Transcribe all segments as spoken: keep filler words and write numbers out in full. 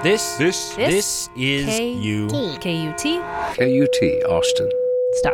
This, this, This, this is K- you. K U T. K U T, Austin. Stop.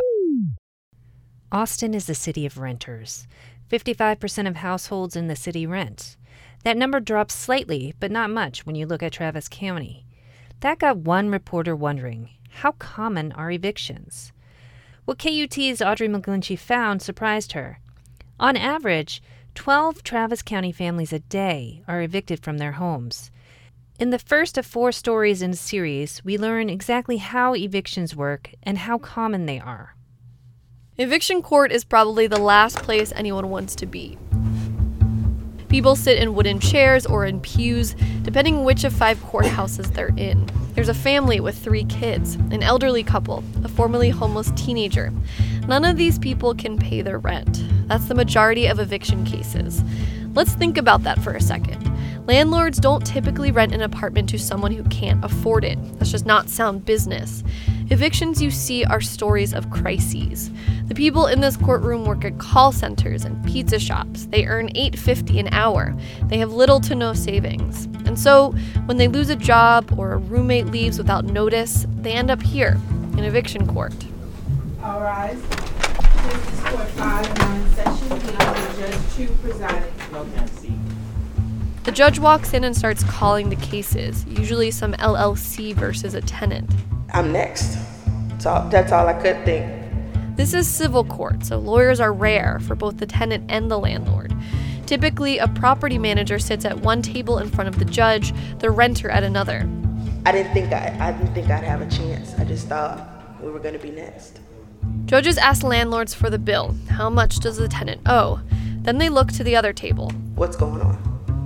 Austin is a city of renters. fifty-five percent of households in the city rent. That number drops slightly, but not much when you look at Travis County. That got one reporter wondering, how common are evictions? What K U T's Audrey McGlinchey found surprised her. On average, twelve Travis County families a day are evicted from their homes. In the first of four stories in the series, we learn exactly how evictions work and how common they are. Eviction court is probably the last place anyone wants to be. People sit in wooden chairs or in pews, depending which of five courthouses they're in. There's a family with three kids, an elderly couple, a formerly homeless teenager. None of these people can pay their rent. That's the majority of eviction cases. Let's think about that for a second. Landlords don't typically rent an apartment to someone who can't afford it. That's just not sound business. Evictions you see are stories of crises. The people in this courtroom work at call centers and pizza shops. They earn eight dollars and fifty cents an hour. They have little to no savings. And so, when they lose a job or a roommate leaves without notice, they end up here, in eviction court. All rise. This is Court five, nine session, the Honorable Judge Chu presiding. The judge walks in and starts calling the cases, usually some L L C versus a tenant. I'm next. So that's all I could think. This is civil court, so lawyers are rare for both the tenant and the landlord. Typically, a property manager sits at one table in front of the judge, the renter at another. I didn't think I, I didn't think I'd have a chance. I just thought we were going to be next. Judges ask landlords for the bill. How much does the tenant owe? Then they look to the other table. What's going on?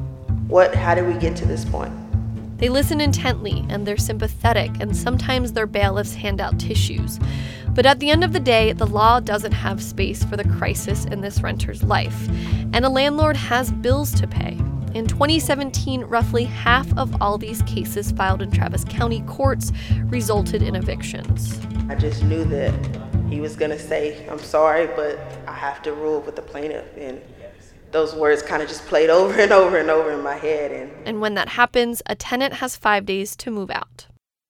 What? How did we get to this point? They listen intently, and they're sympathetic, and sometimes their bailiffs hand out tissues. But at the end of the day, the law doesn't have space for the crisis in this renter's life, and a landlord has bills to pay. In twenty seventeen, roughly half of all these cases filed in Travis County courts resulted in evictions. I just knew that he was going to say, I'm sorry, but I have to rule with the plaintiff. And those words kind of just played over and over and over in my head. And, and when that happens, a tenant has five days to move out.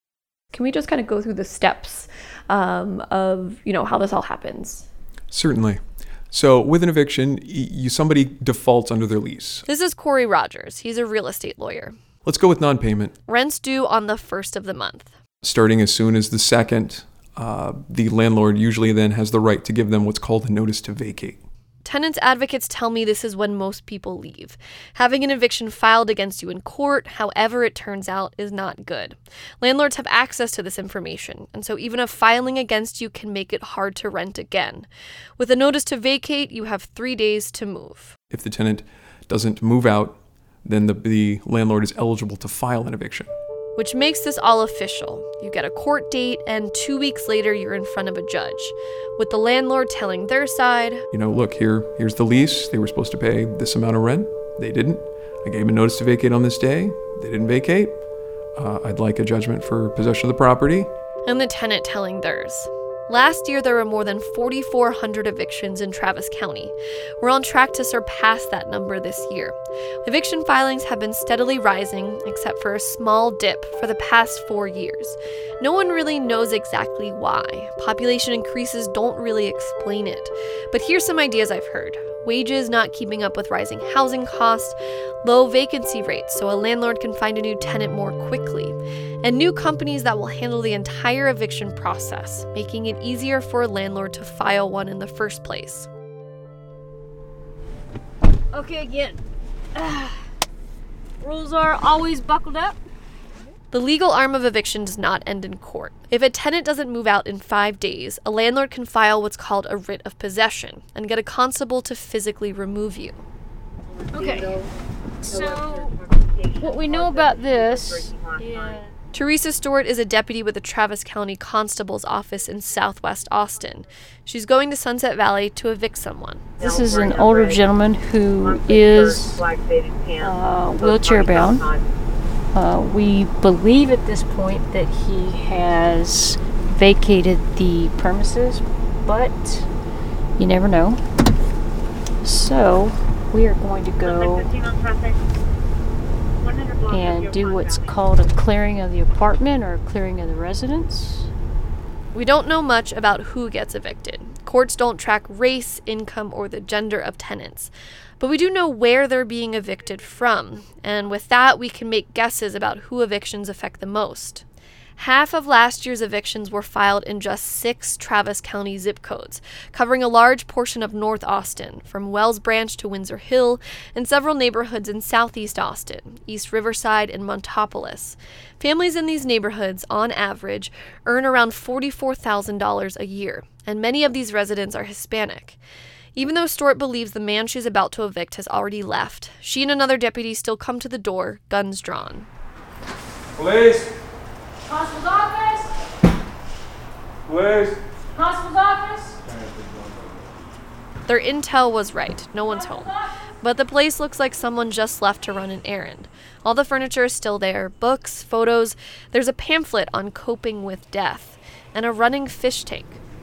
Can we just kind of go through the steps um, of, you know, how this all happens? Certainly. So with an eviction, y- you, somebody defaults under their lease. This is Corey Rogers. He's a real estate lawyer. Let's go with non-payment. Rent's due on the first of the month. Starting as soon as the second, uh, the landlord usually then has the right to give them what's called a notice to vacate. Tenants advocates tell me this is when most people leave. Having an eviction filed against you in court, however it turns out, is not good. Landlords have access to this information, and so even a filing against you can make it hard to rent again. With a notice to vacate, you have three days to move. If the tenant doesn't move out, then the, the landlord is eligible to file an eviction. Which makes this all official. You get a court date, and two weeks later, you're in front of a judge, with the landlord telling their side, You know, look, here, here's the lease. They were supposed to pay this amount of rent. They didn't. I gave them a notice to vacate on this day. They didn't vacate. Uh, I'd like a judgment for possession of the property. and the tenant telling theirs. Last year, there were more than forty-four hundred evictions in Travis County. We're on track to surpass that number this year. Eviction filings have been steadily rising, except for a small dip for the past four years. No one really knows exactly why. Population increases don't really explain it. But here's some ideas I've heard. Wages not keeping up with rising housing costs, low vacancy rates so a landlord can find a new tenant more quickly, and new companies that will handle the entire eviction process, making it easier for a landlord to file one in the first place. Okay, again. Uh, rules are always buckled up. The legal arm of eviction does not end in court. If a tenant doesn't move out in five days, a landlord can file what's called a writ of possession and get a constable to physically remove you. Okay, so what we know about this is... Teresa Stewart is a deputy with the Travis County Constable's office in southwest Austin. She's going to Sunset Valley to evict someone. This is an older gentleman who is uh, wheelchair bound. Uh, we believe at this point that he has vacated the premises, but you never know. So we are going to go and do what's called a clearing of the apartment or a clearing of the residence. We don't know much about who gets evicted. Courts don't track race, income, or the gender of tenants. But we do know where they're being evicted from, and with that, we can make guesses about who evictions affect the most. Half of last year's evictions were filed in just six Travis County zip codes, covering a large portion of North Austin, from Wells Branch to Windsor Hill, and several neighborhoods in Southeast Austin, East Riverside, and Montopolis. Families in these neighborhoods, on average, earn around forty-four thousand dollars a year, and many of these residents are Hispanic. Even though Stewart believes the man she's about to evict has already left, she and another deputy still come to the door, guns drawn. Police! Constable's office! Police! Constable's office! Their intel was right. No one's home. But the place looks like someone just left to run an errand. All the furniture is still there, books, photos. There's a pamphlet on coping with death, and a running fish tank.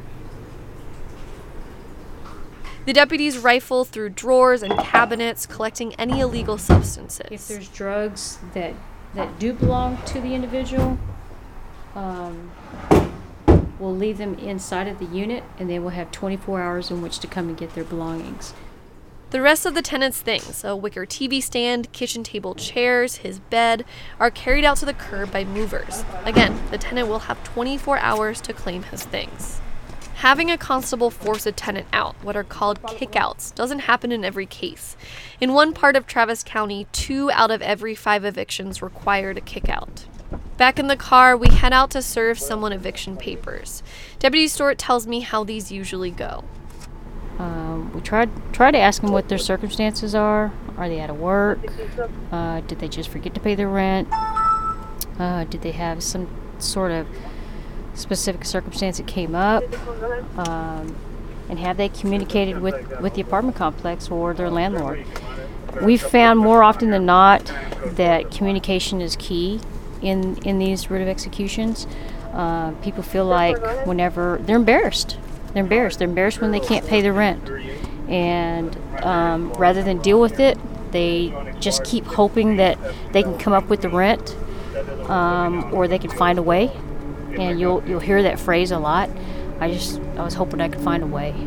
The deputies rifle through drawers and cabinets, collecting any illegal substances. If there's drugs that, that do belong to the individual, um, we'll leave them inside of the unit, and they will have twenty-four hours in which to come and get their belongings. The rest of the tenant's things, a wicker T V stand, kitchen table chairs, his bed, are carried out to the curb by movers. Again, the tenant will have twenty-four hours to claim his things. Having a constable force a tenant out, what are called kickouts, doesn't happen in every case. In one part of Travis County, two out of every five evictions required a kickout. Back in the car, we head out to serve someone eviction papers. Deputy Stewart tells me how these usually go. Um, we tried try to ask them what their circumstances are. Are they out of work? Uh, did they just forget to pay their rent? Uh, did they have some sort of specific circumstance that came up? Um, and have they communicated with, with the apartment complex or their landlord? We've found more often than not that communication is key in, in these writ of executions. Uh, people feel like whenever they're embarrassed. They're embarrassed. They're embarrassed when they can't pay the rent. And um, rather than deal with it, they just keep hoping that they can come up with the rent um, or they can find a way. And you'll you'll hear that phrase a lot. I just I was hoping I could find a way.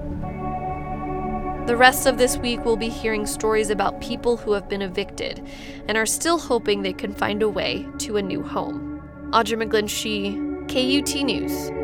The rest of this week we'll be hearing stories about people who have been evicted and are still hoping they can find a way to a new home. Audra McGlynn Shee, K U T News.